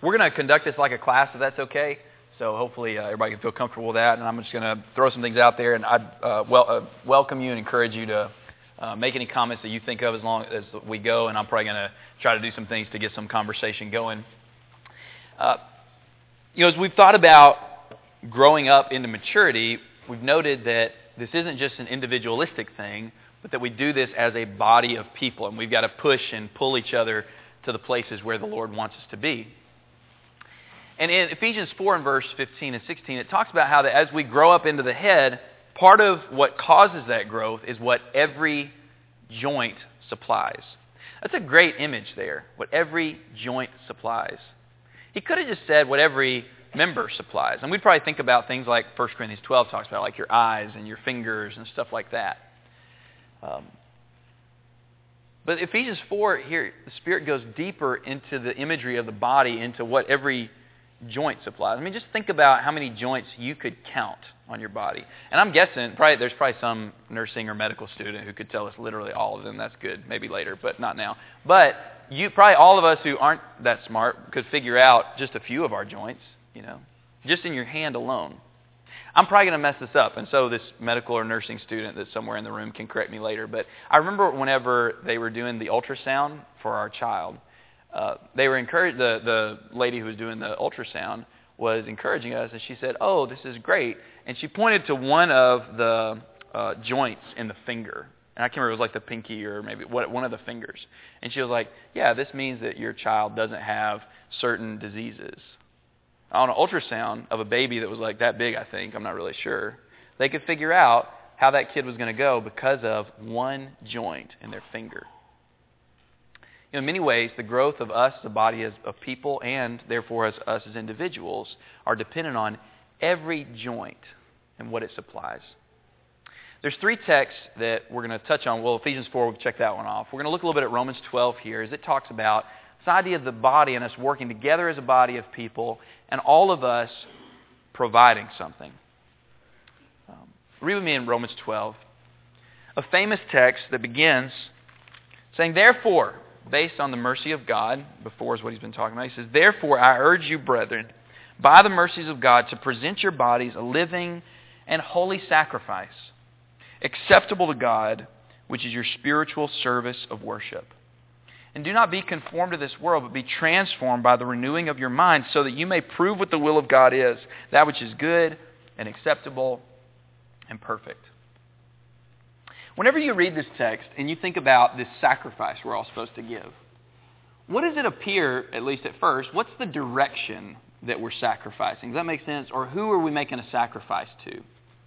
We're going to conduct this like a class, if that's okay. So hopefully everybody can feel comfortable with that. And I'm just going to throw some things out there, and I'd welcome you and encourage you to make any comments that you think of as long as we go. And I'm probably going to try to do some things to get some conversation going. As we've thought about growing up into maturity, we've noted that this isn't just an individualistic thing, but that we do this as a body of people, and we've got to push and pull each other to the places where the Lord wants us to be. And in Ephesians 4 and verse 15 and 16, it talks about how that as we grow up into the head, part of what causes that growth is what every joint supplies. That's a great image there, what every joint supplies. He could have just said what every member supplies. And we'd probably think about things like 1 Corinthians 12 talks about, like your eyes and your fingers and stuff like that. But Ephesians 4 here, the Spirit goes deeper into the imagery of the body, into what every joint supplies. I mean, just think about how many joints you could count on your body. And I'm guessing there's probably some nursing or medical student who could tell us literally all of them. That's good, maybe later, but not now. But probably all of us who aren't that smart could figure out just a few of our joints. Just in your hand alone. I'm probably going to mess this up, and so this medical or nursing student that's somewhere in the room can correct me later. But I remember whenever they were doing the ultrasound for our child, they were encouraged. The lady who was doing the ultrasound was encouraging us, and she said, "Oh, this is great." And she pointed to one of the joints in the finger. And I can't remember, it was like the pinky or maybe one of the fingers. And she was like, "Yeah, this means that your child doesn't have certain diseases." On an ultrasound of a baby that was like that big, I think, I'm not really sure, they could figure out how that kid was going to go because of one joint in their finger. In many ways, the growth of us, the body of people, and therefore us as individuals, are dependent on every joint and what it supplies. There's 3 texts that we're going to touch on. Well, Ephesians 4, we've checked that one off. We're going to look a little bit at Romans 12 here, as it talks about this idea of the body and us working together as a body of people, and all of us providing something. Read with me in Romans 12. A famous text that begins saying, "Therefore," based on the mercy of God, before is what he's been talking about. He says, "Therefore I urge you, brethren, by the mercies of God, to present your bodies a living and holy sacrifice, acceptable to God, which is your spiritual service of worship. And do not be conformed to this world, but be transformed by the renewing of your mind, so that you may prove what the will of God is, that which is good and acceptable and perfect." Whenever you read this text and you think about this sacrifice we're all supposed to give, what does it appear, at least at first, what's the direction that we're sacrificing? Does that make sense? Or who are we making a sacrifice to?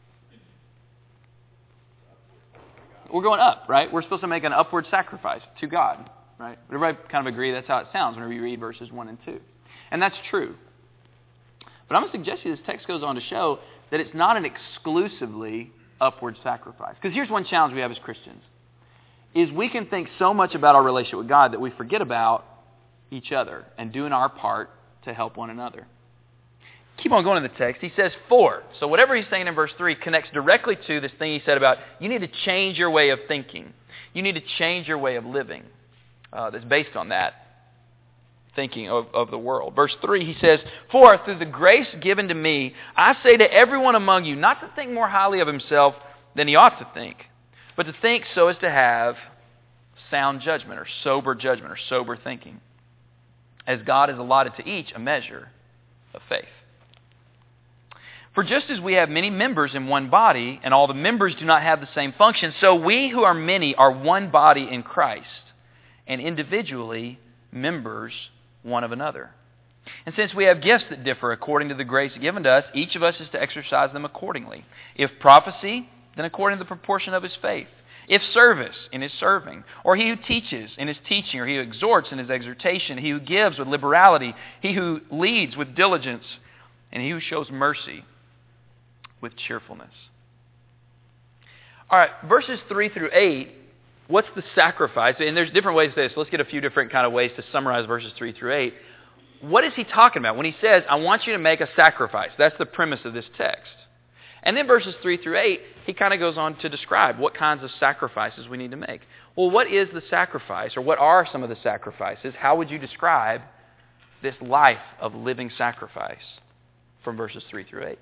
We're going up, right? We're supposed to make an upward sacrifice to God. Right? Everybody kind of agree that's how it sounds whenever you read verses 1 and 2. And that's true. But I'm going to suggest to you this text goes on to show that it's not an exclusively upward sacrifice. Because here's one challenge we have as Christians, is we can think so much about our relationship with God that we forget about each other and doing our part to help one another. Keep on going to the text. He says, "For." So whatever he's saying in verse 3 connects directly to this thing he said about you need to change your way of thinking. You need to change your way of living. That's based on that thinking of the world. Verse 3, he says, "For through the grace given to me, I say to everyone among you, not to think more highly of himself than he ought to think, but to think so as to have sound judgment or sober thinking, as God has allotted to each a measure of faith. For just as we have many members in one body, and all the members do not have the same function, so we who are many are one body in Christ, and individually members one of another. And since we have gifts that differ according to the grace given to us, each of us is to exercise them accordingly. If prophecy, then according to the proportion of his faith. If service, in his serving. Or he who teaches, in his teaching. Or he who exhorts, in his exhortation. He who gives with liberality. He who leads with diligence. And he who shows mercy with cheerfulness. All right, verses 3 through 8, what's the sacrifice? And there's different ways to say this. Let's get a few different kind of ways to summarize verses 3 through 8. What is he talking about when he says, I want you to make a sacrifice? That's the premise of this text. And then verses 3 through 8, he kind of goes on to describe what kinds of sacrifices we need to make. Well, what is the sacrifice, or what are some of the sacrifices? How would you describe this life of living sacrifice from verses 3 through 8?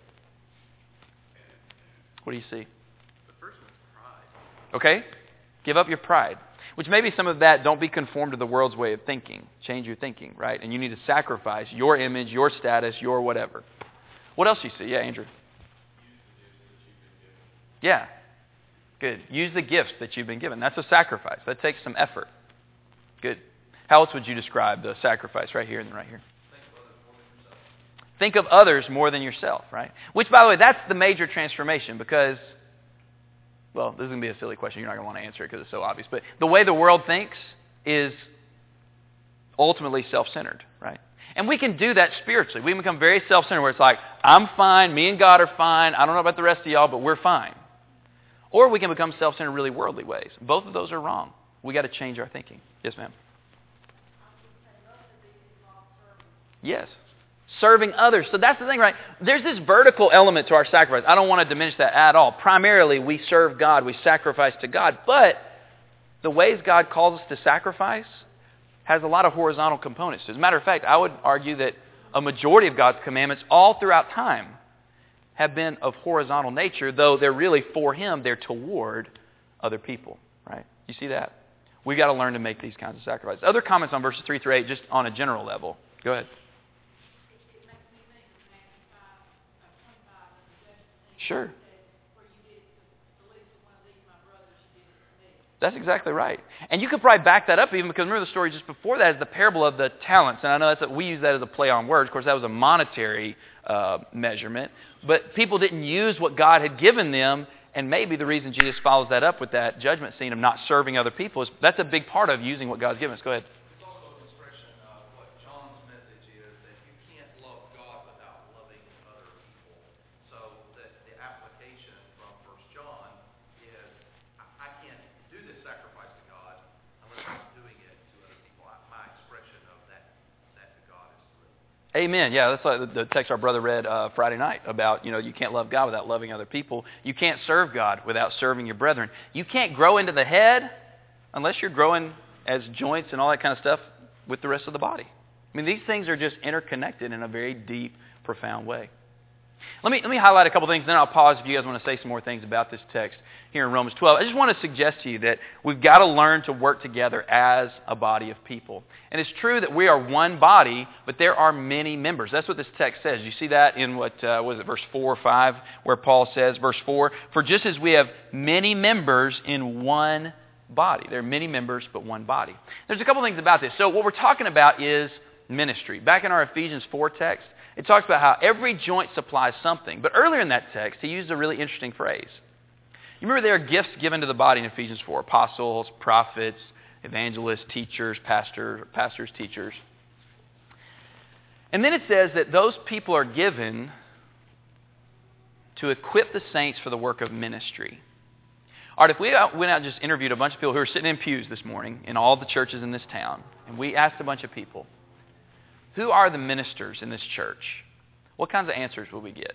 What do you see? The first one's pride. Okay? Give up your pride. Which maybe some of that, don't be conformed to the world's way of thinking. Change your thinking, right? And you need to sacrifice your image, your status, your whatever. What else do you see? Yeah, Andrew. Yeah. Good. Use the gifts that you've been given. That's a sacrifice. That takes some effort. Good. How else would you describe the sacrifice right here and right here? Think of others more than yourself, right? Which, by the way, that's the major transformation because, well, this is going to be a silly question. You're not going to want to answer it because it's so obvious. But the way the world thinks is ultimately self-centered, right? And we can do that spiritually. We can become very self-centered where it's like, I'm fine, me and God are fine, I don't know about the rest of y'all, but we're fine. Or we can become self-centered in really worldly ways. Both of those are wrong. We got to change our thinking. Yes, ma'am. Yes. Serving others. So that's the thing, right? There's this vertical element to our sacrifice. I don't want to diminish that at all. Primarily, we serve God. We sacrifice to God. But the ways God calls us to sacrifice has a lot of horizontal components. As a matter of fact, I would argue that a majority of God's commandments all throughout time have been of horizontal nature, though they're really for Him. They're toward other people, right? You see that? We've got to learn to make these kinds of sacrifices. Other comments on verses 3 through 8, just on a general level. Go ahead. Sure. That's exactly right. And you could probably back that up even because remember the story just before that is the parable of the talents. And I know we use that as a play on words. Of course, that was a monetary measurement. But people didn't use what God had given them. And maybe the reason Jesus follows that up with that judgment scene of not serving other people is that's a big part of using what God's given us. Go ahead. It's also an expression of what John's message is that you can't love God without loving other people. So that the application from 1 John is I can't do this sacrifice to God unless I'm doing it to other people. My expression of that to God is through. Amen. Yeah, that's like the text our brother read Friday night about, you can't love God without loving other people. You can't serve God without serving your brethren. You can't grow into the head unless you're growing as joints and all that kind of stuff with the rest of the body. I mean, these things are just interconnected in a very deep, profound way. Let me highlight a couple things, then I'll pause if you guys want to say some more things about this text here in Romans 12. I just want to suggest to you that we've got to learn to work together as a body of people. And it's true that we are one body, but there are many members. That's what this text says. You see that in verse 4 or 5, where Paul says, verse 4, for just as we have many members in one body. There are many members, but one body. There's a couple things about this. So what we're talking about is ministry. Back in our Ephesians 4 text, it talks about how every joint supplies something. But earlier in that text, he used a really interesting phrase. You remember there are gifts given to the body in Ephesians 4. Apostles, prophets, evangelists, teachers, pastors, teachers. And then it says that those people are given to equip the saints for the work of ministry. All right, if we went out and just interviewed a bunch of people who are sitting in pews this morning in all the churches in this town, and we asked a bunch of people, who are the ministers in this church? What kinds of answers will we get?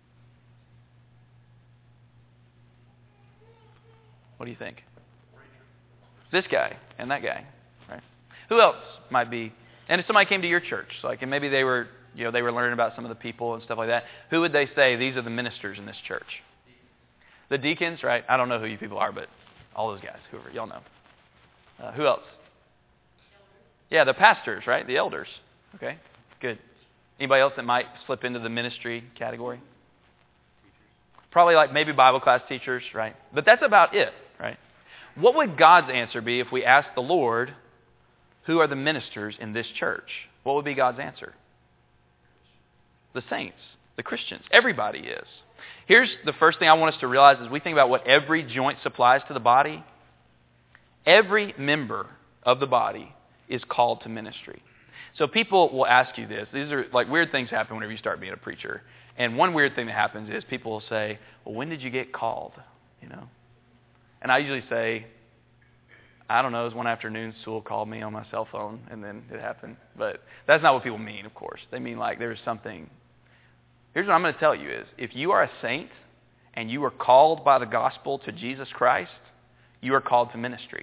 What do you think? This guy and that guy, right? Who else might be? And if somebody came to your church, and maybe they were learning about some of the people and stuff like that, who would they say these are the ministers in this church? The deacons, right? I don't know who you people are, but all those guys, whoever, y'all know. Who else? Yeah, the pastors, right? The elders. Okay, good. Anybody else that might slip into the ministry category? Probably maybe Bible class teachers, right? But that's about it, right? What would God's answer be if we asked the Lord, who are the ministers in this church? What would be God's answer? The saints, the Christians. Everybody is. Here's the first thing I want us to realize as we think about what every joint supplies to the body. Every member of the body is called to ministry. So people will ask you this. These are weird things happen whenever you start being a preacher. And one weird thing that happens is people will say, well, when did you get called? And I usually say, I don't know, it was one afternoon, Sewell called me on my cell phone, and then it happened. But that's not what people mean, of course. They mean there's something. Here's what I'm going to tell you is, if you are a saint and you are called by the gospel to Jesus Christ, you are called to ministry.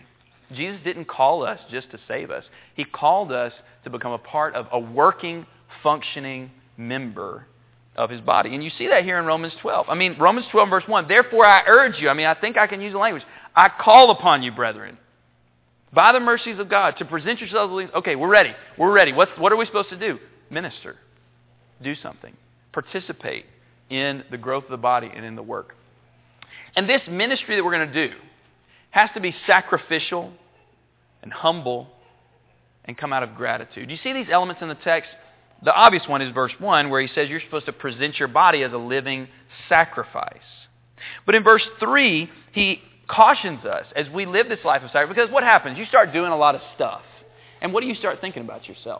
Jesus didn't call us just to save us. He called us to become a part of a working, functioning member of His body. And you see that here in Romans 12. Romans 12 verse 1, therefore I urge you, I think I can use the language, I call upon you, brethren, by the mercies of God, to present yourselves. Okay, we're ready. What are we supposed to do? Minister. Do something. Participate in the growth of the body and in the work. And this ministry that we're going to do has to be sacrificial and humble and come out of gratitude. You see these elements in the text? The obvious one is verse 1, where he says you're supposed to present your body as a living sacrifice. But in verse 3, he cautions us as we live this life of sacrifice, because what happens? You start doing a lot of stuff. And what do you start thinking about yourself?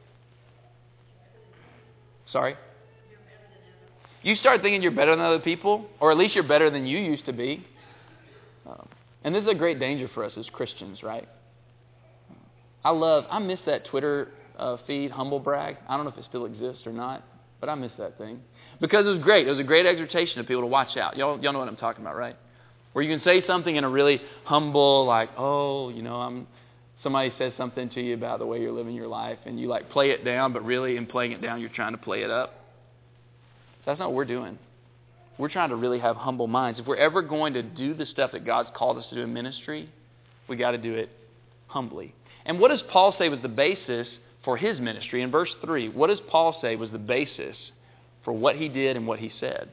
Sorry? You start thinking you're better than other people, or at least you're better than you used to be. And this is a great danger for us as Christians, right? I miss that Twitter feed, Humble Brag. I don't know if it still exists or not, but I miss that thing. Because it was great. It was a great exhortation to people to watch out. Y'all know what I'm talking about, right? Where you can say something in a really humble, like, somebody says something to you about the way you're living your life, and you play it down, but really in playing it down, you're trying to play it up. That's not what we're doing. We're trying to really have humble minds. If we're ever going to do the stuff that God's called us to do in ministry, we got to do it humbly. And what does Paul say was the basis for his ministry? In verse 3, what does Paul say was the basis for what he did and what he said?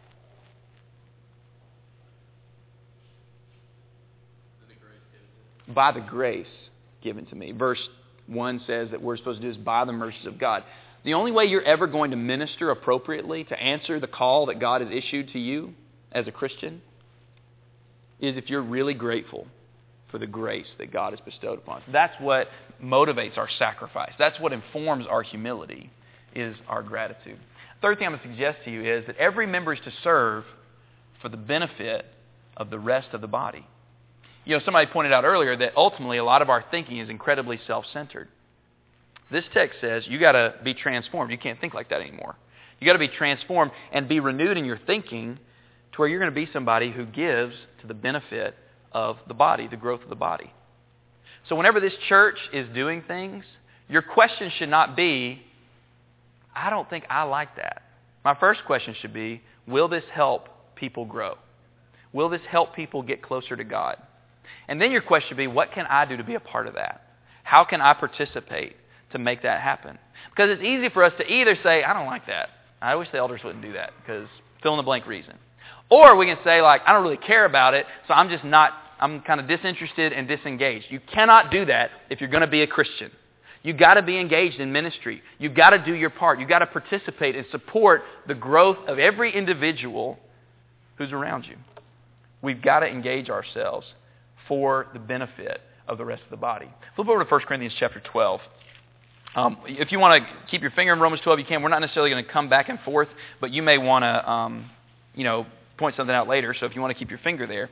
By the grace given to me. Verse 1 says that we're supposed to do this by the mercies of God. The only way you're ever going to minister appropriately to answer the call that God has issued to you as a Christian is if you're really grateful for the grace that God has bestowed upon us. That's what motivates our sacrifice. That's what informs our humility, is our gratitude. Third thing I'm going to suggest to you is that every member is to serve for the benefit of the rest of the body. Somebody pointed out earlier that ultimately a lot of our thinking is incredibly self-centered. This text says you got to be transformed. You can't think like that anymore. You got to be transformed and be renewed in your thinking to where you're going to be somebody who gives to the benefit of the body, the growth of the body. So whenever this church is doing things, your question should not be, I don't think I like that. My first question should be, will this help people grow? Will this help people get closer to God? And then your question should be, what can I do to be a part of that? How can I participate to make that happen? Because it's easy for us to either say, I don't like that. I wish the elders wouldn't do that, because fill in the blank reason. Or we can say, I don't really care about it, so I'm kind of disinterested and disengaged. You cannot do that if you're going to be a Christian. You've got to be engaged in ministry. You've got to do your part. You've got to participate and support the growth of every individual who's around you. We've got to engage ourselves for the benefit of the rest of the body. Flip over to 1 Corinthians chapter 12. If you want to keep your finger in Romans 12, you can. We're not necessarily going to come back and forth, but you may want to, point something out later. So if you want to keep your finger there.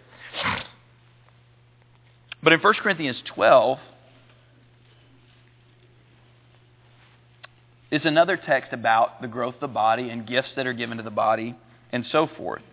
But in 1 Corinthians 12 is another text about the growth of the body and gifts that are given to the body and so forth.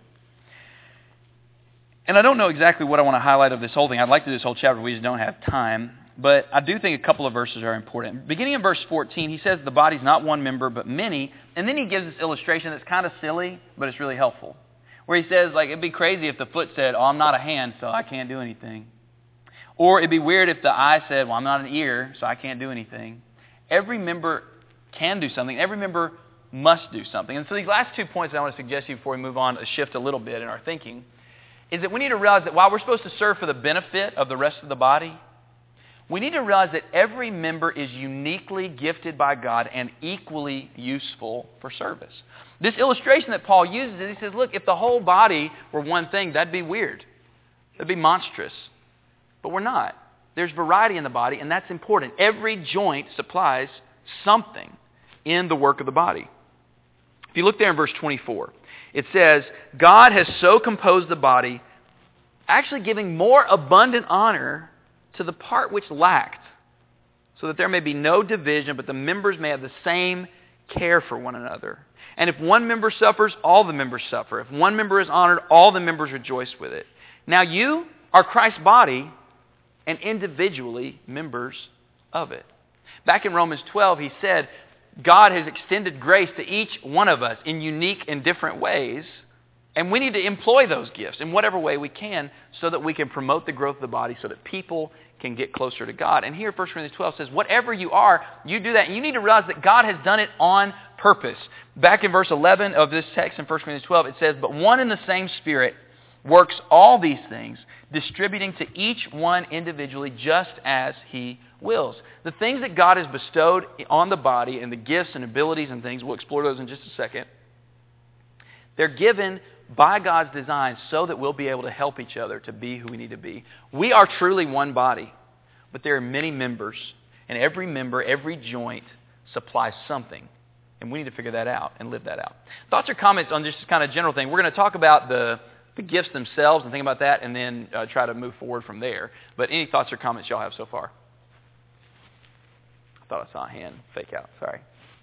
And I don't know exactly what I want to highlight of this whole thing. I'd like to do this whole chapter. We just don't have time. But I do think a couple of verses are important. Beginning in verse 14, he says the body's not one member, but many. And then he gives this illustration that's kind of silly, but it's really helpful. Where he says, it'd be crazy if the foot said, I'm not a hand, so I can't do anything. Or it'd be weird if the eye said, I'm not an ear, so I can't do anything. Every member can do something. Every member must do something. And so these last 2 points I want to suggest to you before we move on to shift a little bit in our thinking is that we need to realize that while we're supposed to serve for the benefit of the rest of the body, we need to realize that every member is uniquely gifted by God and equally useful for service. This illustration that Paul uses, he says, look, if the whole body were one thing, that'd be weird. That'd be monstrous. But we're not. There's variety in the body, and that's important. Every joint supplies something in the work of the body. If you look there in verse 24, it says, God has so composed the body, actually giving more abundant honor to the part which lacked, so that there may be no division, but the members may have the same care for one another. And if one member suffers, all the members suffer. If one member is honored, all the members rejoice with it. Now you are Christ's body, and individually members of it. Back in Romans 12, he said, God has extended grace to each one of us in unique and different ways, and we need to employ those gifts in whatever way we can so that we can promote the growth of the body so that people can get closer to God. And here 1 Corinthians 12 says, whatever you are, you do that. And you need to realize that God has done it on purpose. Back in verse 11 of this text in 1 Corinthians 12, it says, but one and the same Spirit works all these things, distributing to each one individually just as He wills. The things that God has bestowed on the body and the gifts and abilities and things, we'll explore those in just a second, they're given by God's design so that we'll be able to help each other to be who we need to be. We are truly one body, but there are many members, and every member, every joint supplies something. And we need to figure that out and live that out. Thoughts or comments on just this kind of general thing? We're going to talk about the gifts themselves and think about that and then try to move forward from there. But any thoughts or comments y'all have so far? I thought I saw a hand fake out. Sorry.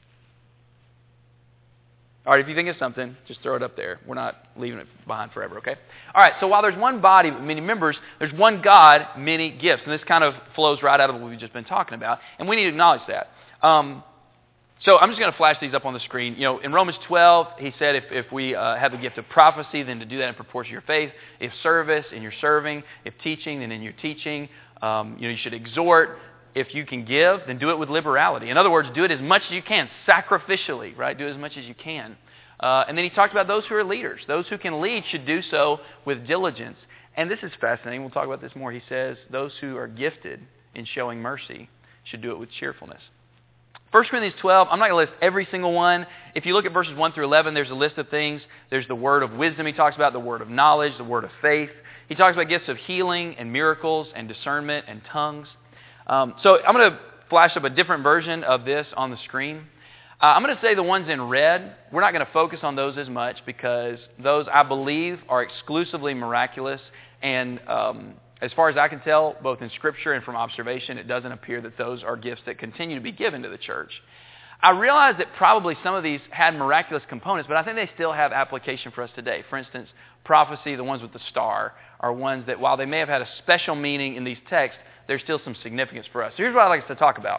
All right, if you think of something, just throw it up there. We're not leaving it behind forever, okay? All right, so while there's one body with many members, there's one God, many gifts. And this kind of flows right out of what we've just been talking about. And we need to acknowledge that. So I'm just going to flash these up on the screen. You know, in Romans 12, he said if we have the gift of prophecy, then to do that in proportion to your faith. If service, in your serving. If teaching, then in your teaching. You should exhort. If you can give, then do it with liberality. In other words, do it as much as you can, sacrificially, right? Do it as much as you can. And then he talked about those who are leaders. Those who can lead should do so with diligence. And this is fascinating. We'll talk about this more. He says those who are gifted in showing mercy should do it with cheerfulness. 1 Corinthians 12, I'm not going to list every single one. If you look at verses 1 through 11, there's a list of things. There's the word of wisdom he talks about, the word of knowledge, the word of faith. He talks about gifts of healing and miracles and discernment and tongues. So I'm going to flash up a different version of this on the screen. I'm going to say the ones in red, we're not going to focus on those as much because those, I believe, are exclusively miraculous. And as far as I can tell, both in Scripture and from observation, it doesn't appear that those are gifts that continue to be given to the church. I realize that probably some of these had miraculous components, but I think they still have application for us today. For instance, prophecy, the ones with the star, are ones that while they may have had a special meaning in these texts, there's still some significance for us. So here's what I'd like us to talk about.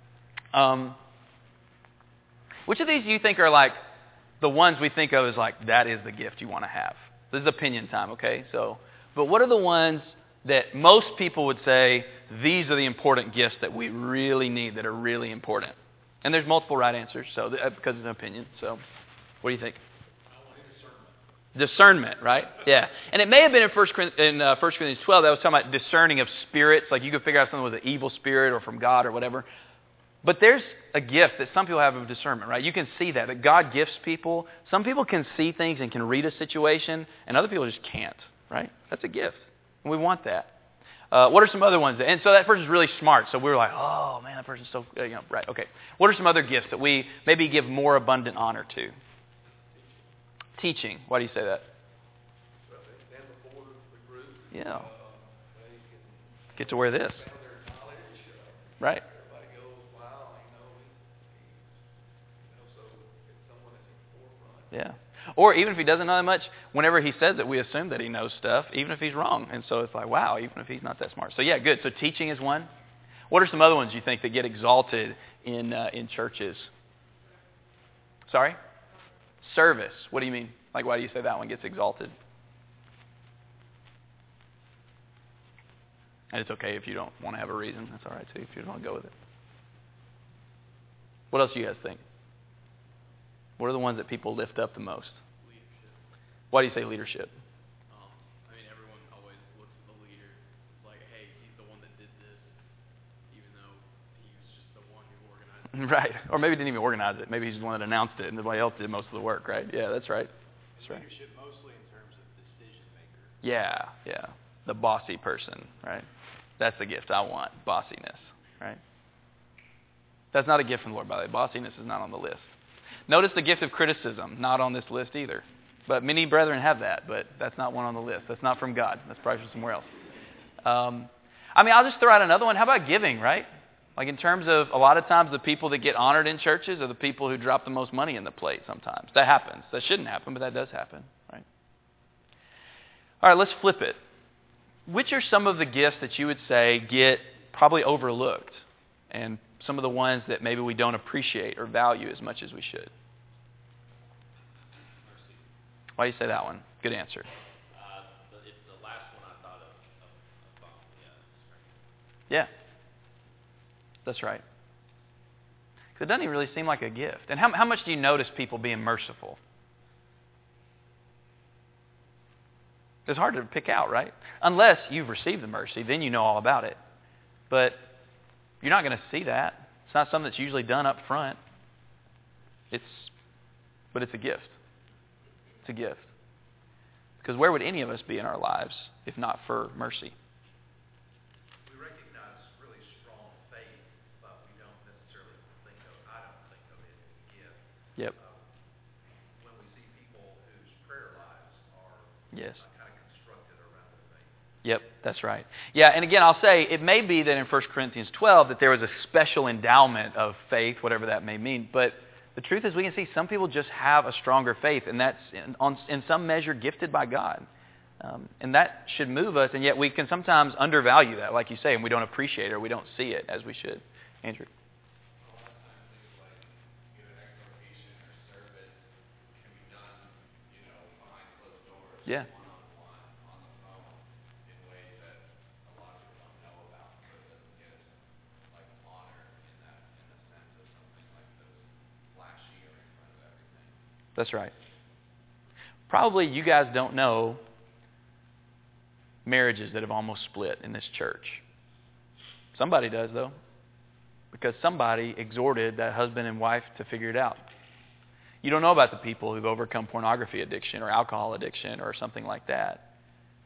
Which of these do you think are like the ones we think of as like, that is the gift you want to have? This is opinion time, okay? But what are the ones that most people would say, these are the important gifts that we really need, that are really important? And there's multiple right answers, so because it's an opinion. So what do you think? Discernment, right? Yeah. And it may have been in 1 Corinthians 12 that was talking about discerning of spirits. Like you could figure out something was an evil spirit or from God or whatever. But there's a gift that some people have of discernment, right? You can see that God gifts people. Some people can see things and can read a situation, and other people just can't, right? That's a gift. And we want that. What are some other ones? And so that person's really smart. So we were like, oh, man, that person's so, right, okay. What are some other gifts that we maybe give more abundant honor to? Teaching. Why do you say that? Yeah. Get to wear this. Right. Yeah. Or even if he doesn't know that much, whenever he says it, we assume that he knows stuff, even if he's wrong. And so it's like, wow, even if he's not that smart. So yeah, good. So teaching is one. What are some other ones you think that get exalted in churches? Sorry? Service. What do you mean? Like, why do you say that one gets exalted? And it's okay if you don't want to have a reason. That's all right, too, if you don't want to go with it. What else do you guys think? What are the ones that people lift up the most? Leadership. Why do you say leadership? Everyone always looks at the leader. It's like, hey, he's the one that did this, even though he was just the one who organized it. Right. Or maybe didn't even organize it. Maybe he's the one that announced it and nobody else did most of the work, right? Yeah, that's right. That's right. Leadership mostly in terms of decision maker. Yeah. The bossy person, right? That's the gift I want, bossiness, right? That's not a gift from the Lord, by the way. Bossiness is not on the list. Notice the gift of criticism, not on this list either. But many brethren have that, but that's not one on the list. That's not from God. That's probably from somewhere else. I'll just throw out another one. How about giving, right? Like in terms of a lot of times the people that get honored in churches are the people who drop the most money in the plate sometimes. That happens. That shouldn't happen, but that does happen, right? All right, let's flip it. which are some of the gifts that you would say get probably overlooked, and some of the ones that maybe we don't appreciate or value as much as we should? Mercy. Why do you say that one? Good answer. It's the last one I thought of Yeah. That's right. 'Cause it doesn't even really seem like a gift. And how much do you notice people being merciful? It's hard to pick out, right? Unless you've received the mercy, then you know all about it. But you're not going to see that. It's not something that's usually done up front. But it's a gift. It's a gift. Because where would any of us be in our lives if not for mercy? We recognize really strong faith, but we don't necessarily I don't think of it as a gift. Yep. When we see people whose prayer lives are Yes. kind of constructed around their faith. Yep, that's right. Yeah, and again, I'll say it may be that in 1 Corinthians 12 that there was a special endowment of faith, whatever that may mean. But the truth is we can see some people just have a stronger faith, and that's in some measure gifted by God. And that should move us, and yet we can sometimes undervalue that, like you say, and we don't appreciate it or we don't see it as we should. Andrew? A lot of times things like an exhortation or service can be done, behind closed doors. Yeah. One-on-one, on the phone, in ways that a lot of people don't know about, so it doesn't get like honor in the sense of something like those flashy or in front of everything. That's right. Probably you guys don't know marriages that have almost split in this church. Somebody does, though, because somebody exhorted that husband and wife to figure it out. You don't know about the people who've overcome pornography addiction or alcohol addiction or something like that.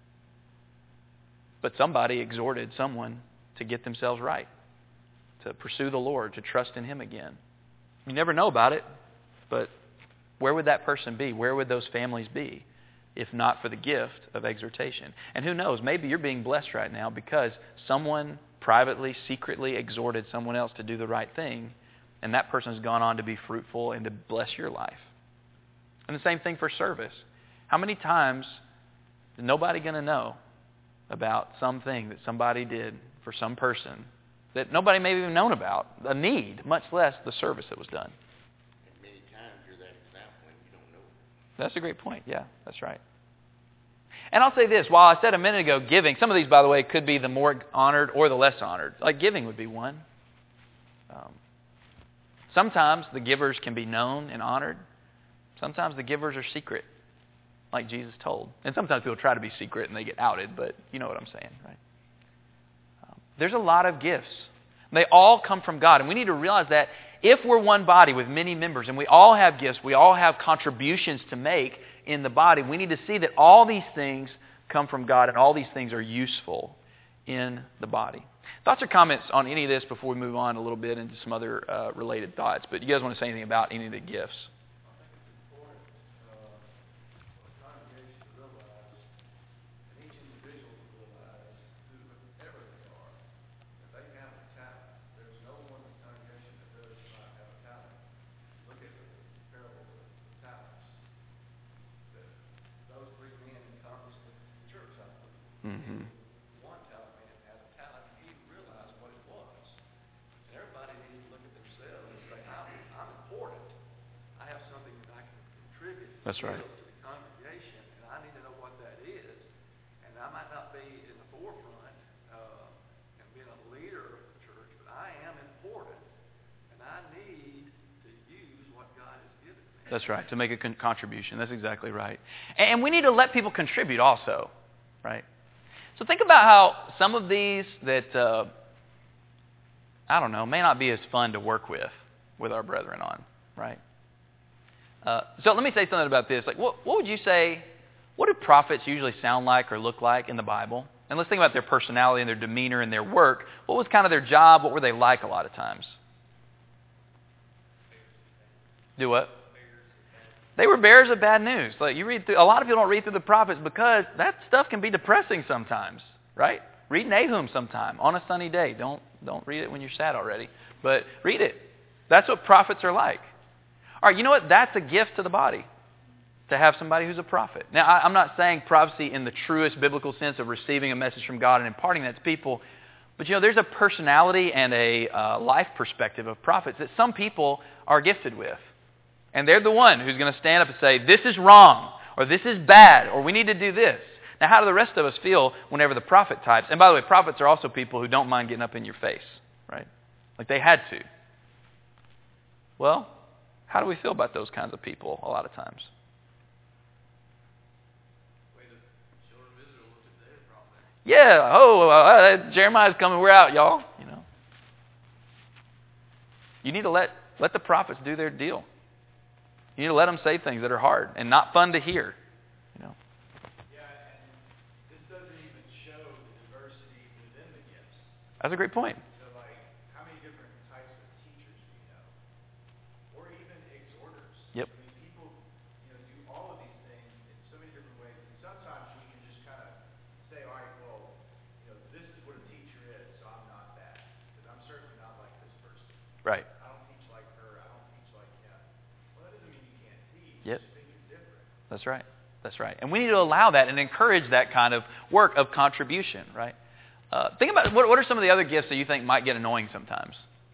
But somebody exhorted someone to get themselves right, to pursue the Lord, to trust in Him again. You never know about it, but where would that person be? Where would those families be if not for the gift of exhortation? And who knows, maybe you're being blessed right now because someone privately, secretly exhorted someone else to do the right thing, and that person has gone on to be fruitful and to bless your life. And the same thing for service. How many times is nobody going to know about something that somebody did for some person that nobody may have even known about, a need, much less the service that was done? And many times you're that example and you don't know it. That's a great point. Yeah, that's right. And I'll say this. While I said a minute ago giving, some of these, by the way, could be the more honored or the less honored. Like giving would be one. Sometimes the givers can be known and honored. Sometimes the givers are secret, like Jesus told. And sometimes people try to be secret and they get outed, but you know what I'm saying, right? There's a lot of gifts. They all come from God. And we need to realize that if we're one body with many members and we all have gifts, we all have contributions to make in the body, we need to see that all these things come from God and all these things are useful in the body. Thoughts or comments on any of this before we move on a little bit into some other related thoughts? But you guys want to say anything about any of the gifts? Mm-hmm. One talent man had a talent, he realized what it was. And everybody needs to look at themselves and say, I'm important. I have something that I can contribute That's right. to the congregation, and I need to know what that is. And I might not be in the forefront and being a leader of the church, but I am important, and I need to use what God has given me. That's right, to make a contribution. That's exactly right. And we need to let people contribute also, right? So think about how some of these that, may not be as fun to work with our brethren on, right? So let me say something about this. Like, what would you say, what do prophets usually sound like or look like in the Bible? And let's think about their personality and their demeanor and their work. What was kind of their job? What were they like a lot of times? Do what? They were bearers of bad news. Like you read through, a lot of people don't read through the prophets because that stuff can be depressing sometimes, right? Read Nahum sometime on a sunny day. Don't read it when you're sad already, but read it. That's what prophets are like. All right, you know what? That's a gift to the body. to have somebody who's a prophet. Now, I'm not saying prophecy in the truest biblical sense of receiving a message from God and imparting that to people, but there's a personality and a life perspective of prophets that some people are gifted with. And they're the one who's going to stand up and say, this is wrong, or this is bad, or we need to do this. Now, how do the rest of us feel whenever the prophet types? And by the way, prophets are also people who don't mind getting up in your face, right? Like they had to. Well, how do we feel about those kinds of people a lot of times? Yeah, Jeremiah's coming, we're out, y'all. You need to let the prophets do their deal. You need to let them say things that are hard and not fun to hear. Yeah, and this doesn't even show the diversity within the gifts. That's a great point. So, how many different types of teachers do you know? Or even exhorters. Yep. I mean, people, do all of these things in so many different ways. And sometimes we can just kind of say, all right, well, this is what a teacher is, so I'm not that. Because I'm certainly not like this person. Right. I don't teach like her. I don't teach like him. Well, that doesn't mean you can't teach. Yep. Just think it's different. That's right. That's right. And we need to allow that and encourage that kind of work of contribution, right? Think about what are some of the other gifts that you think might get annoying sometimes?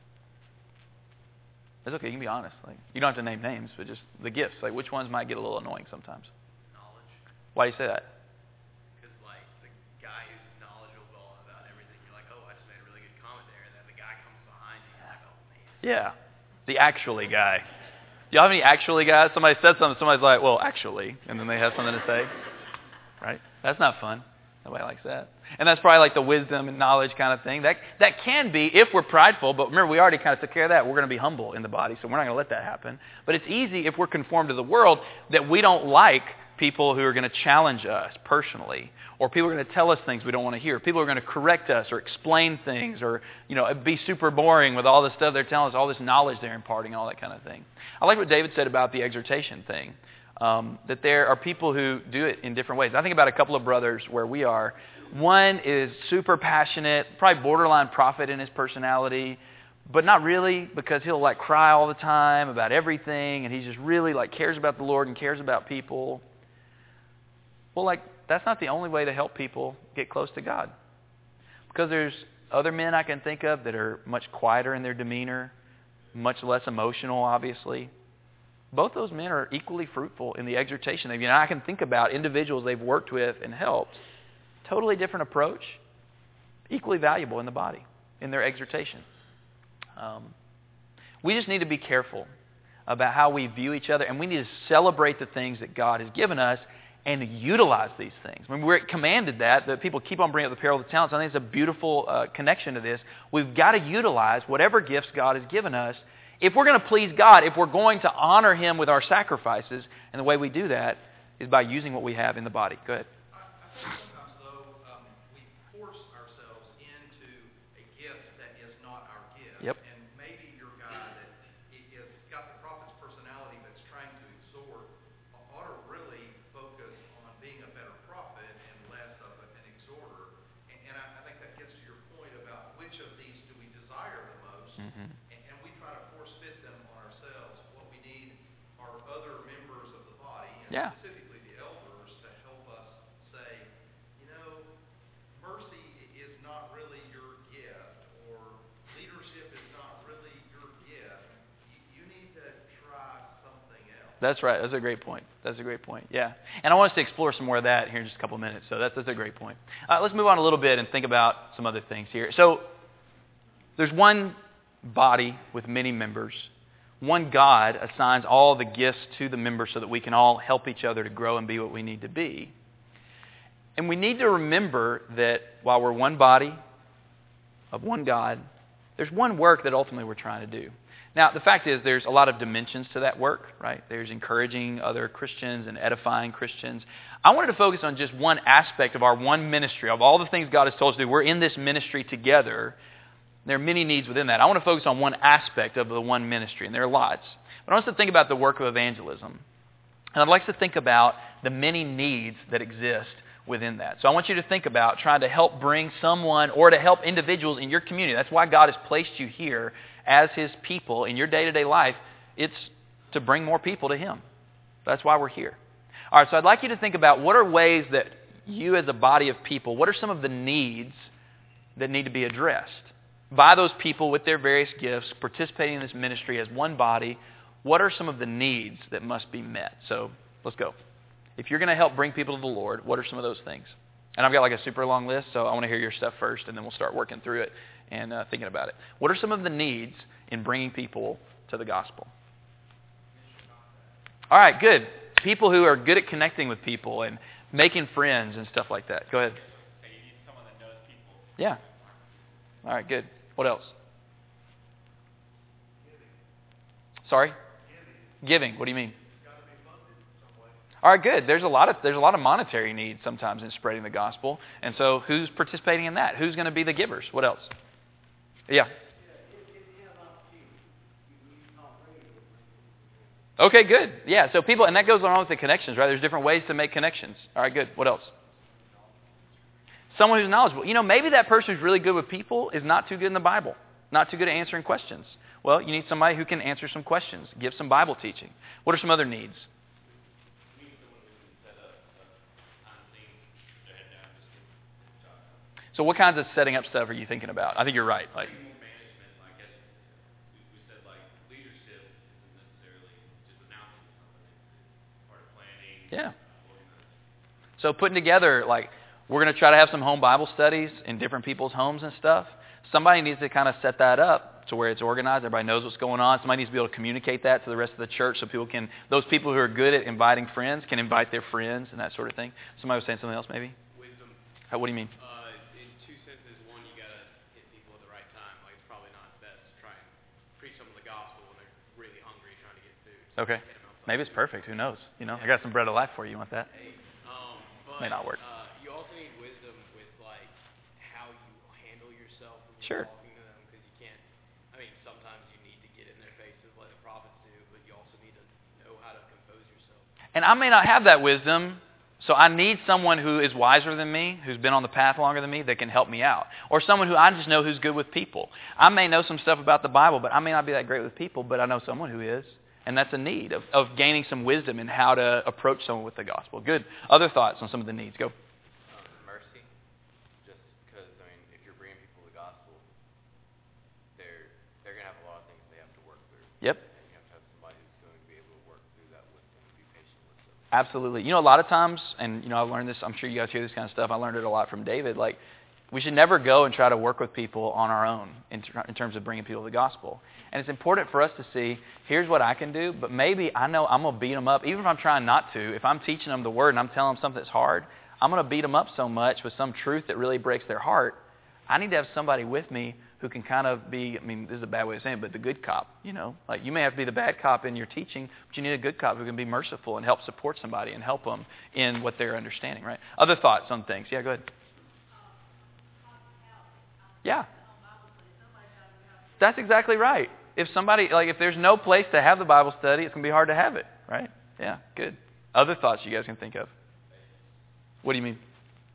It's okay. You can be honest. You don't have to name names, but just the gifts. Which ones might get a little annoying sometimes? Knowledge. Why do you say that? Because, the guy who's knowledgeable about everything, you're like, oh, I just made a really good comment there. And then the guy comes behind you, and you're like, oh, man. Yeah. The actually guy. Do y'all have any actually guys? Somebody said something, somebody's like, well, actually, and then they have something to say. Right? That's not fun. Nobody likes that. And that's probably the wisdom and knowledge kind of thing. That can be if we're prideful, but remember, we already kind of took care of that. We're going to be humble in the body, so we're not going to let that happen. But it's easy if we're conformed to the world that we don't like people who are going to challenge us personally, or people are going to tell us things we don't want to hear. People are going to correct us or explain things, or be super boring with all the stuff they're telling us, all this knowledge they're imparting, all that kind of thing. I like what David said about the exhortation thing. That there are people who do it in different ways. I think about a couple of brothers where we are. One is super passionate, probably borderline prophet in his personality, but not really, because he'll cry all the time about everything, and he just really cares about the Lord and cares about people. Well, that's not the only way to help people get close to God, because there's other men I can think of that are much quieter in their demeanor, much less emotional, obviously. Both those men are equally fruitful in the exhortation. I can think about individuals they've worked with and helped. Totally different approach. Equally valuable in the body, in their exhortation. We just need to be careful about how we view each other, and we need to celebrate the things that God has given us and utilize these things. We're commanded that people keep on bringing up the parable of the talents. I think it's a beautiful connection to this. We've got to utilize whatever gifts God has given us. If we're going to please God, if we're going to honor Him with our sacrifices, and the way we do that is by using what we have in the body. Go ahead. I think sometimes, though, we force ourselves into a gift that is not our gift. Yep. And maybe your guy that is got the prophet's personality that's trying to exhort ought to really focus on being a better prophet and less of an exhorter. And I think that gets to your point about which of these do we desire the most. Mm-hmm. And we try to force fit them on ourselves. What we need are other members of the body, and Yeah. specifically the elders, to help us say, mercy is not really your gift, or leadership is not really your gift. You need to try something else. That's right. That's a great point. Yeah. And I want us to explore some more of that here in just a couple of minutes. So that's a great point. Let's move on a little bit and think about some other things here. So there's one body with many members. One God assigns all the gifts to the members so that we can all help each other to grow and be what we need to be. And we need to remember that while we're one body of one God, there's one work that ultimately we're trying to do. Now, the fact is there's a lot of dimensions to that work, right? There's encouraging other Christians and edifying Christians. I wanted to focus on just one aspect of our one ministry. Of all the things God has told us to do, we're in this ministry together. There are many needs within that. I want to focus on one aspect of the one ministry, and there are lots. But I want us to think about the work of evangelism. And I'd like to think about the many needs that exist within that. So I want you to think about trying to help bring someone or to help individuals in your community. That's why God has placed you here as His people in your day-to-day life. It's to bring more people to Him. That's why we're here. All right, so I'd like you to think about what are ways that you as a body of people, what are some of the needs that need to be addressed by those people with their various gifts, participating in this ministry as one body? What are some of the needs that must be met? So let's go. If you're going to help bring people to the Lord, what are some of those things? And I've got like a super long list, so I want to hear your stuff first, and then we'll start working through it and thinking about it. What are some of the needs in bringing people to the gospel? All right, good. People who are good at connecting with people and making friends and stuff like that. Go ahead. So you need someone that knows people. Yeah. All right, good. What else? Sorry? Giving. What do you mean? All right, good. There's a lot of monetary needs sometimes in spreading the gospel. And so who's participating in that? Who's going to be the givers? What else? Yeah. Okay, good. Yeah, so people, and that goes along with the connections, right? There's different ways to make connections. All right, good. What else? Someone who's knowledgeable. You know, maybe that person who's really good with people is not too good in the Bible, not too good at answering questions. Well, you need somebody who can answer some questions, give some Bible teaching. What are some other needs? So what kinds of setting up stuff are you thinking about? I think you're right. Like management, I guess we said like leadership isn't necessarily just announcing something. It's part of planning. Yeah. So putting together, like, we're going to try to have some home Bible studies in different people's homes and stuff. Somebody needs to kind of set that up to where it's organized. Everybody knows what's going on. Somebody needs to be able to communicate that to the rest of the church so people can, those people who are good at inviting friends can invite their friends and that sort of thing. Somebody was saying something else maybe? Wisdom. What do you mean? In two senses. One, you got to hit people at the right time. Like, it's probably not best to try and preach some of the gospel when they're really hungry trying to get food. So Okay. Maybe it's perfect. Who knows? You know, I got some bread of life for you. You want that? But, May not work. You also need wisdom with, like, how you handle yourself when Sure. you're talking to them, because you can't, I mean, sometimes you need to get in their faces like the prophets do, but you also need to know how to compose yourself. And I may not have that wisdom, so I need someone who is wiser than me, who's been on the path longer than me, that can help me out. Or someone who I just know who's good with people. I may know some stuff about the Bible, but I may not be that great with people, but I know someone who is. And that's a need of gaining some wisdom in how to approach someone with the gospel. Good. Other thoughts on some of the needs? Go. Mercy, just because, I mean, if you're bringing people the gospel, they're going to have a lot of things they have to work through. Yep. And you have to have somebody who's going to be able to work through that with them and be patient with them. Absolutely. You know, a lot of times, and, you know, I've learned this, I'm sure you guys hear this kind of stuff, I learned it a lot from David, like, we should never go and try to work with people on our own in terms of bringing people to the gospel. And it's important for us to see, here's what I can do, but maybe I know I'm going to beat them up. Even if I'm trying not to, if I'm teaching them the word and I'm telling them something that's hard, I'm going to beat them up so much with some truth that really breaks their heart. I need to have somebody with me who can kind of be, I mean, this is a bad way of saying it, but the good cop, you know. Like, you may have to be the bad cop in your teaching, but you need a good cop who can be merciful and help support somebody and help them in what they're understanding, right? Other thoughts on things? Yeah, go ahead. Yeah. That's exactly right. If somebody, like, if there's no place to have the Bible study, it's going to be hard to have it, right? Yeah, good. Other thoughts you guys can think of? What do you mean?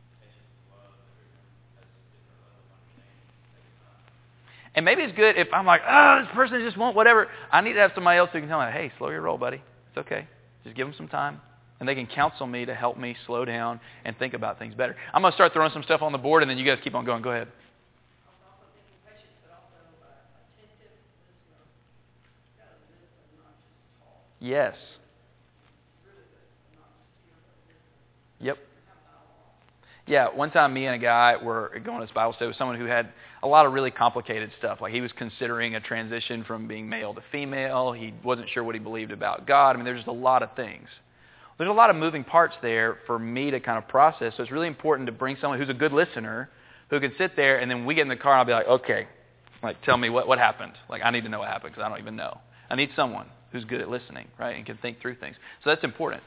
And maybe it's good if I'm like, this person just won't whatever. I need to have somebody else who can tell me, hey, slow your roll, buddy. It's okay. Just give them some time. And they can counsel me to help me slow down and think about things better. I'm going to start throwing some stuff on the board, and then you guys keep on going. Go ahead. Yes. Yep. Yeah, one time me and a guy were going to this Bible study with someone who had a lot of really complicated stuff. Like, he was considering a transition from being male to female. He wasn't sure what he believed about God. I mean, there's just a lot of things. There's a lot of moving parts there for me to kind of process. So it's really important to bring someone who's a good listener who can sit there, and then we get in the car and I'll be like, okay, like, tell me what happened. Like, I need to know what happened because I don't even know. I need someone who's good at listening, right, and can think through things. So that's important.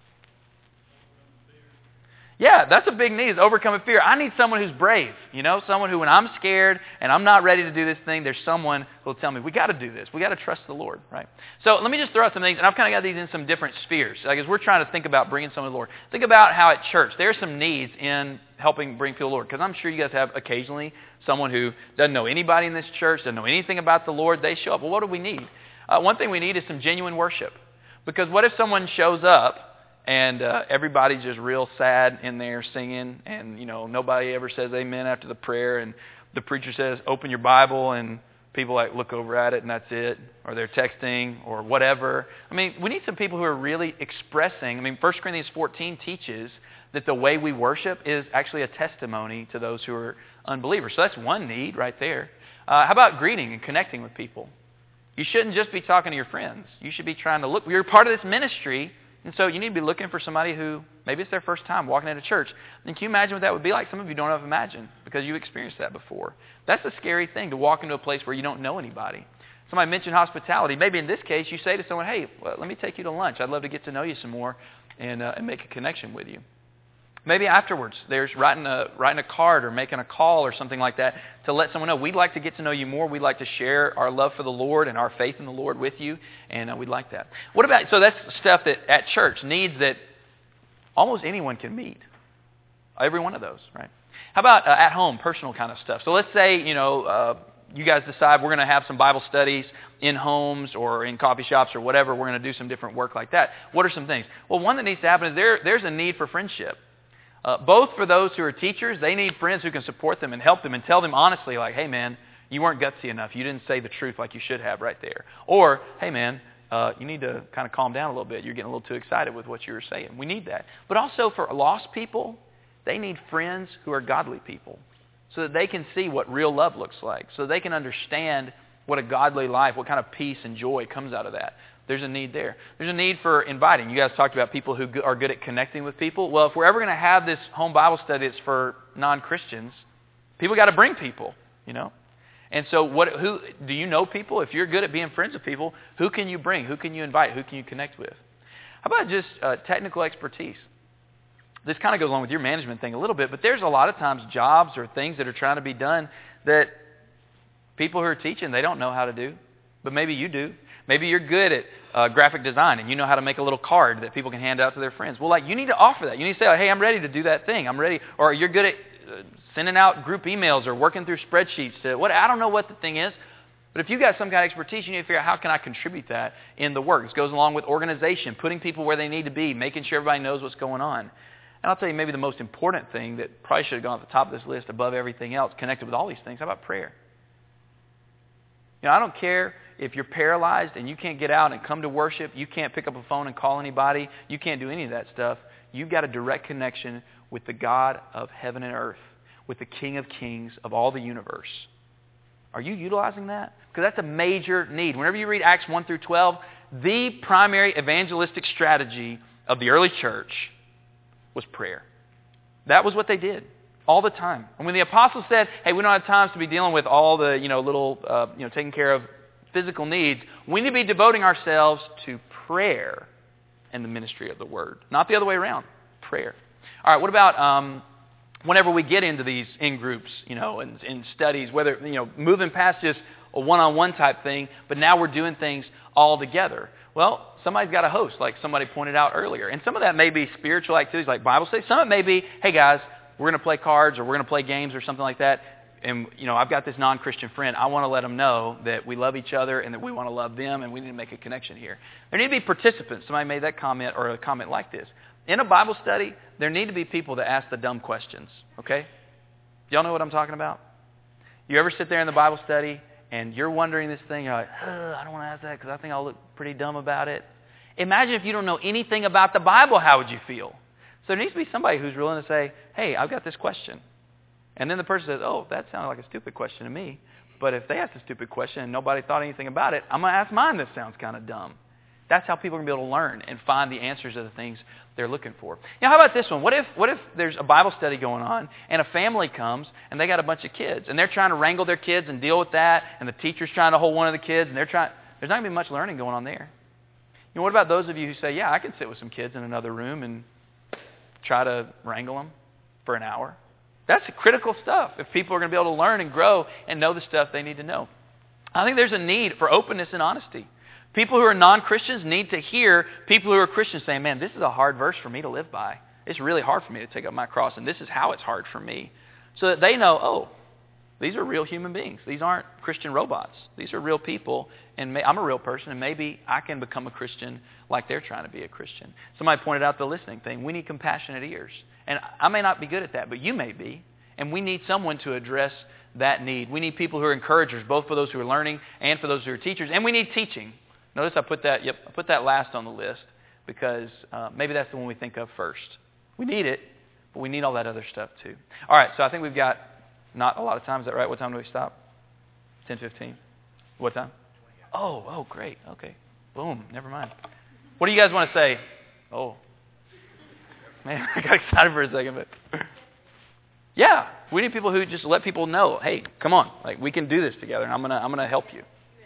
Yeah, that's a big need, is overcoming fear. I need someone who's brave, you know, someone who, when I'm scared and I'm not ready to do this thing, there's someone who will tell me, we got to do this. We got to trust the Lord, right? So let me just throw out some things, and I've kind of got these in some different spheres. Like, as we're trying to think about bringing someone to the Lord, think about how at church there are some needs in helping bring people to the Lord, because I'm sure you guys have occasionally someone who doesn't know anybody in this church, doesn't know anything about the Lord. They show up. Well, what do we need? One thing we need is some genuine worship, because what if someone shows up and everybody's just real sad in there singing, and nobody ever says amen after the prayer, and the preacher says, open your Bible, and people look over at it and that's it, or they're texting or whatever. I mean, we need some people who are really expressing. I mean, 1 Corinthians 14 teaches that the way we worship is actually a testimony to those who are unbelievers. So that's one need right there. How about greeting and connecting with people? You shouldn't just be talking to your friends. You should be trying to look. You're part of this ministry, and so you need to be looking for somebody who maybe it's their first time walking into church. And can you imagine what that would be like? Some of you don't have imagined because you experienced that before. That's a scary thing, to walk into a place where you don't know anybody. Somebody mentioned hospitality. Maybe in this case you say to someone, hey, well, let me take you to lunch. I'd love to get to know you some more and make a connection with you. Maybe afterwards there's writing a card or making a call or something like that to let someone know, we'd like to get to know you more. We'd like to share our love for the Lord and our faith in the Lord with you, and we'd like that. What about, so that's stuff that at church, needs that almost anyone can meet. Every one of those, right? How about at home, personal kind of stuff? So let's say, you guys decide we're going to have some Bible studies in homes or in coffee shops or whatever. We're going to do some different work like that. What are some things? Well, one that needs to happen is there's a need for friendship. Both for those who are teachers, they need friends who can support them and help them and tell them honestly, like, hey, man, you weren't gutsy enough. You didn't say the truth like you should have right there. Or, hey, man, you need to kind of calm down a little bit. You're getting a little too excited with what you were saying. We need that. But also for lost people, they need friends who are godly people so that they can see what real love looks like, so they can understand what a godly life, what kind of peace and joy comes out of that. There's a need there. There's a need for inviting. You guys talked about people who are good at connecting with people. Well, if we're ever going to have this home Bible study that's for non-Christians, people got to bring people, And so who do you know people? If you're good at being friends with people, who can you bring? Who can you invite? Who can you connect with? How about just technical expertise? This kind of goes along with your management thing a little bit, but there's a lot of times jobs or things that are trying to be done that people who are teaching, they don't know how to do, but maybe you do. Maybe you're good at graphic design and you know how to make a little card that people can hand out to their friends. Well, you need to offer that. You need to say, hey, I'm ready to do that thing. I'm ready. Or you're good at sending out group emails or working through spreadsheets. I don't know what the thing is, but if you've got some kind of expertise, you need to figure out how can I contribute that in the work. This goes along with organization, putting people where they need to be, making sure everybody knows what's going on. And I'll tell you maybe the most important thing that probably should have gone at the top of this list above everything else connected with all these things. How about prayer? I don't care if you're paralyzed and you can't get out and come to worship, you can't pick up a phone and call anybody, you can't do any of that stuff. You've got a direct connection with the God of heaven and earth, with the King of Kings of all the universe. Are you utilizing that? Because that's a major need. Whenever you read Acts 1 through 12, the primary evangelistic strategy of the early church was prayer. That was what they did all the time. And when the apostles said, hey, we don't have time to be dealing with all the, taking care of physical needs, we need to be devoting ourselves to prayer and the ministry of the word. Not the other way around. Prayer. All right, what about whenever we get into these in-groups, in studies, whether, moving past just a one-on-one type thing, but now we're doing things all together. Well, somebody's got to host, like somebody pointed out earlier. And some of that may be spiritual activities like Bible study. Some of it may be, hey guys, we're going to play cards or we're going to play games or something like that. And, I've got this non-Christian friend. I want to let them know that we love each other and that we want to love them and we need to make a connection here. There need to be participants. Somebody made that comment or a comment like this. In a Bible study, there need to be people that ask the dumb questions, okay? Y'all know what I'm talking about? You ever sit there in the Bible study and you're wondering this thing, you're like, I don't want to ask that because I think I'll look pretty dumb about it. Imagine if you don't know anything about the Bible, how would you feel? So there needs to be somebody who's willing to say, hey, I've got this question. And then the person says, oh, that sounded like a stupid question to me. But if they ask a stupid question and nobody thought anything about it, I'm going to ask mine that sounds kind of dumb. That's how people are going to be able to learn and find the answers to the things they're looking for. Now, how about this one? What if there's a Bible study going on and a family comes and they got a bunch of kids and they're trying to wrangle their kids and deal with that and the teacher's trying to hold one of the kids and there's not going to be much learning going on there. What about those of you who say, yeah, I can sit with some kids in another room and try to wrangle them for an hour? That's critical stuff if people are going to be able to learn and grow and know the stuff they need to know. I think there's a need for openness and honesty. People who are non-Christians need to hear people who are Christians saying, man, this is a hard verse for me to live by. It's really hard for me to take up my cross, and this is how it's hard for me. So that they know, These are real human beings. These aren't Christian robots. These are real people, and I'm a real person, and maybe I can become a Christian like they're trying to be a Christian. Somebody pointed out the listening thing. We need compassionate ears. And I may not be good at that, but you may be. And we need someone to address that need. We need people who are encouragers, both for those who are learning and for those who are teachers. And we need teaching. Notice I put that last on the list because maybe that's the one we think of first. We need it, but we need all that other stuff too. All right, so I think we've got not a lot of time. Is that right? What time do we stop? 10:15. What time? Oh, great. Okay. Boom. Never mind. What do you guys want to say? Oh. Man, I got excited for a second, but yeah, we need people who just let people know, hey, come on, like we can do this together, and I'm gonna help you.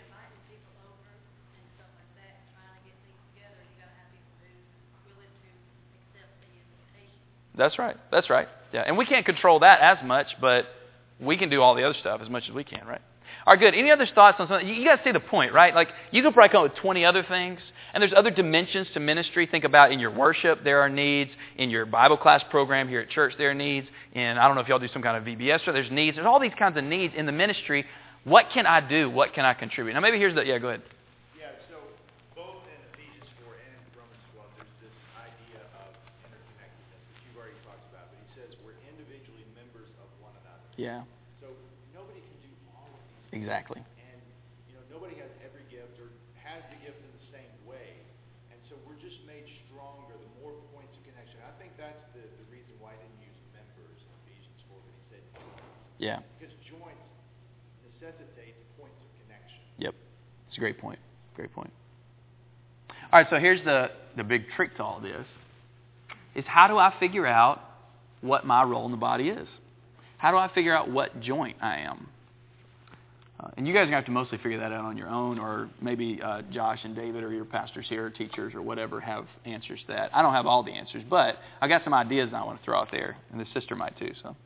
That's right. Yeah, and we can't control that as much, but we can do all the other stuff as much as we can, right? All right, good. Any other thoughts on something? You guys see the point, right? Like, you could probably come up with 20 other things, and there's other dimensions to ministry. Think about in your worship, there are needs. In your Bible class program here at church, there are needs. And I don't know if y'all do some kind of VBS, or there's needs. There's all these kinds of needs in the ministry. What can I do? What can I contribute? Now, maybe here's the... Yeah, go ahead. Yeah, so both in Ephesians 4 and in Romans 12, there's this idea of interconnectedness that you've already talked about. But he says we're individually members of one another. Yeah. So nobody can do all of these things. Exactly. And, nobody has every gift or has the gift in the same way. And so we're just made stronger the more points of connection. I think that's the reason why he didn't use members in Ephesians 4, but he said joints. Yeah. Because joints necessitate points of connection. Yep. It's a great point. Great point. All right, so here's the big trick to all this, is how do I figure out what my role in the body is? How do I figure out what joint I am? And you guys are going to have to mostly figure that out on your own, or maybe Josh and David or your pastors here or teachers or whatever have answers to that. I don't have all the answers, but I got some ideas I want to throw out there, and the sister might too. So.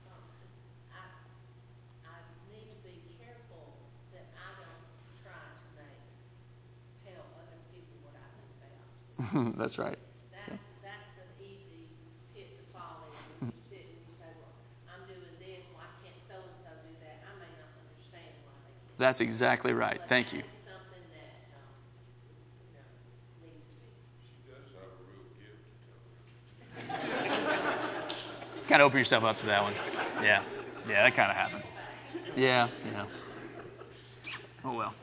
I need to be careful that I don't try to tell other people what I've been about. That's right. That's an easy pit to fall in. When you sit and you say, well, I'm doing this, why can't so-and-so do that? I may not understand why they can't. That's exactly right. Thank you. That's something that needs to be. She does have a real gift to tell. Kind of open yourself up to that one. Yeah, that kind of happened. Yeah. Oh, well.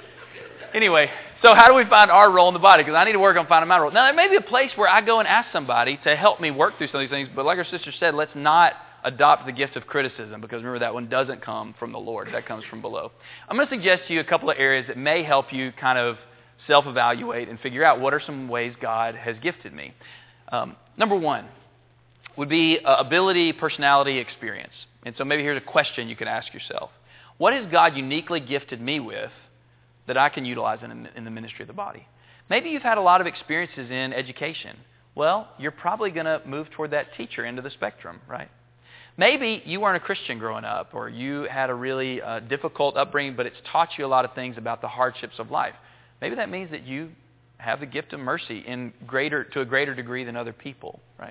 Anyway, so how do we find our role in the body? Because I need to work on finding my role. Now, there may be a place where I go and ask somebody to help me work through some of these things, but like our sister said, let's not adopt the gift of criticism, because remember, that one doesn't come from the Lord. That comes from below. I'm going to suggest to you a couple of areas that may help you kind of self-evaluate and figure out what are some ways God has gifted me. Number one would be ability, personality, experience. And so maybe here's a question you could ask yourself. What has God uniquely gifted me with that I can utilize in the ministry of the body? Maybe you've had a lot of experiences in education. Well, you're probably going to move toward that teacher end of the spectrum, right? Maybe you weren't a Christian growing up, or you had a really difficult upbringing, but it's taught you a lot of things about the hardships of life. Maybe that means that you have the gift of mercy to a greater degree than other people, right?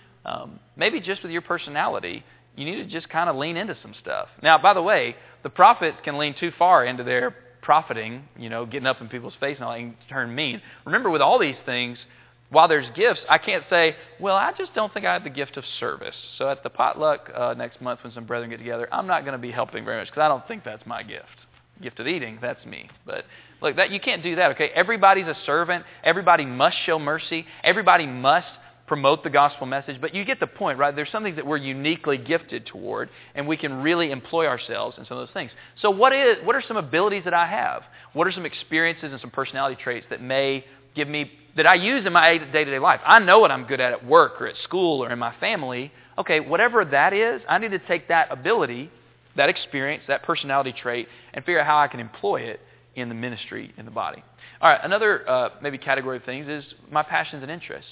Maybe just with your personality, you need to just kind of lean into some stuff. Now, by the way, the prophets can lean too far into their profiting, getting up in people's face and all, and turn mean. Remember, with all these things, while there's gifts, I can't say, well, I just don't think I have the gift of service. So at the potluck next month when some brethren get together, I'm not going to be helping very much because I don't think that's my gift. Gift of eating, that's me. But look, you can't do that, okay? Everybody's a servant. Everybody must show mercy. Everybody must promote the gospel message. But you get the point, right? There's some things that we're uniquely gifted toward, and we can really employ ourselves in some of those things. So what are some abilities that I have? What are some experiences and some personality traits that may give me, that I use in my day-to-day life? I know what I'm good at work or at school or in my family. Okay, whatever that is, I need to take that ability, that experience, that personality trait, and figure out how I can employ it in the ministry, in the body. All right, another maybe category of things is my passions and interests.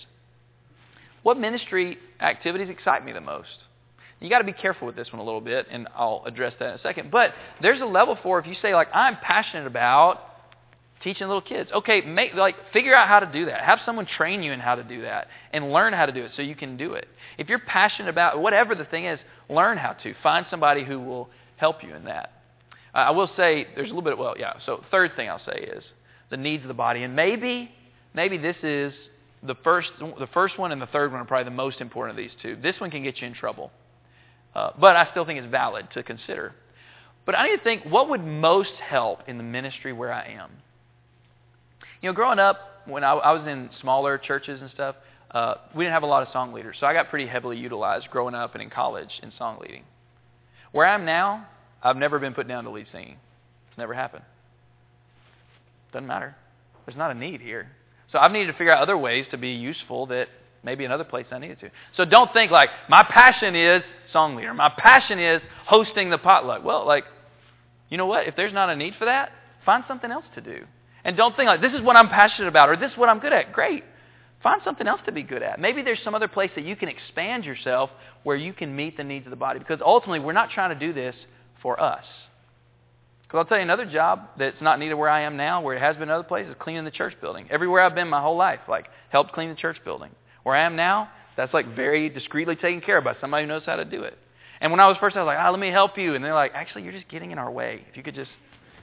What ministry activities excite me the most? You got to be careful with this one a little bit, and I'll address that in a second. But there's a level for if you say, like, I'm passionate about teaching little kids. Okay, figure out how to do that. Have someone train you in how to do that and learn how to do it so you can do it. If you're passionate about whatever the thing is, learn how to. Find somebody who will help you in that. I will say there's a little bit, so third thing I'll say is the needs of the body. And maybe this is the first one and the third one are probably the most important of these two. This one can get you in trouble. But I still think it's valid to consider. But I need to think, what would most help in the ministry where I am? Growing up, when I was in smaller churches and stuff, we didn't have a lot of song leaders. So I got pretty heavily utilized growing up and in college in song leading. Where I am now, I've never been put down to lead singing. It's never happened. Doesn't matter. There's not a need here. So I've needed to figure out other ways to be useful that maybe another place I needed to. So don't think like, my passion is song leader. My passion is hosting the potluck. Well, you know what? If there's not a need for that, find something else to do. And don't think like, this is what I'm passionate about or this is what I'm good at. Great. Find something else to be good at. Maybe there's some other place that you can expand yourself where you can meet the needs of the body. Because ultimately, we're not trying to do this for us. Because I'll tell you another job that's not needed where I am now, where it has been in other places, is cleaning the church building. Everywhere I've been my whole life, helped clean the church building. Where I am now, that's very discreetly taken care of by somebody who knows how to do it. And when I was first, I was like, let me help you. And they're like, actually, you're just getting in our way. If you could just...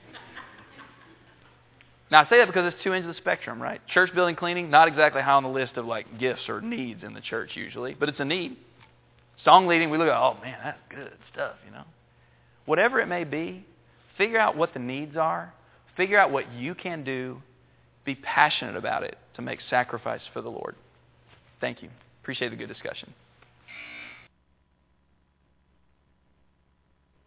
Now, I say that because it's two ends of the spectrum, right? Church building cleaning, not exactly high on the list of gifts or needs in the church usually, but it's a need. Song leading, we look at, oh man, that's good stuff, Whatever it may be, figure out what the needs are, figure out what you can do, be passionate about it to make sacrifice for the Lord. Thank you. Appreciate the good discussion.